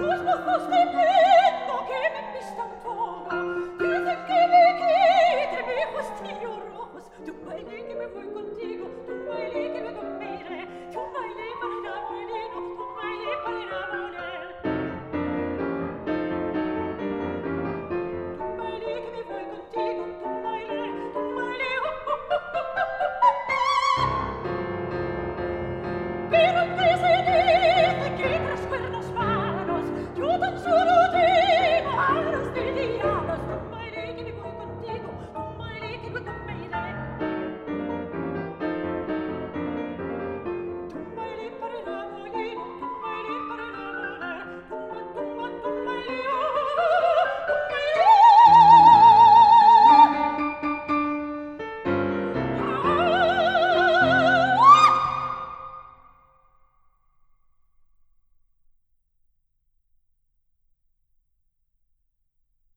tus ojos de pena que me pistan toda, dicen que me quite mis vestidos rojos. Tu baile que me voy contigo, tu baile que me conmigo.